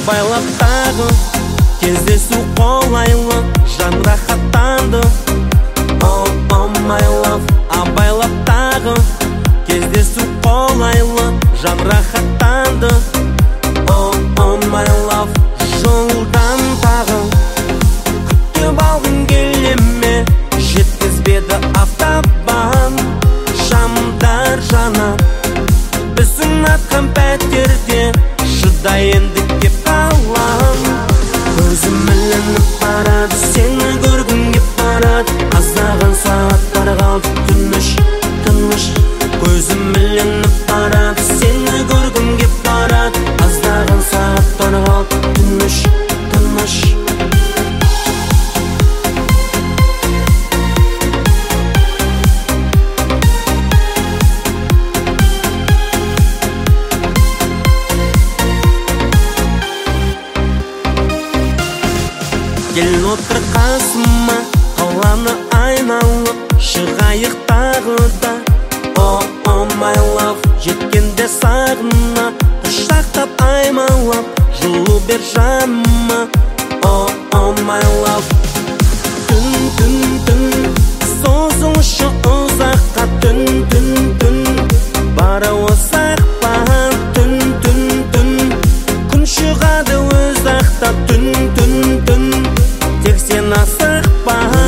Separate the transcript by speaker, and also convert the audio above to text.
Speaker 1: абайлап тағы кездесу қолайлы, жан рахаттанды. Oh my love, абайлап тағы кездесу қолайлы, жан рахаттанды. Oh my love, жолдан тағы күтіп алғың келеме, жеткізбеді автобан. Шамдар жанап біздің атқан пәтерде, шыдай енді кеп қалам. Көзім ілініп барады, сені көргім кеп барады. Аздаған сағаттар қалды, тыныш, тыныш. Көзім ілініп барады, сені көргім кеп барады. Аздаған сағаттар қалды, тыныш, тыныш. Кел отыр қасыма, қаланы айналып, шығайық тағы да. Oh my love, жеткенде сағына, құшақтап аймалап, жылу бер жаныма. Oh my love, түн, түн, түн, созылшы ұзаққа, түн, түн, түн. Бара осақ баған, түн, түн, түн. Күн шығады өз ақта, түн, түн, түн. Тек сен асықпа.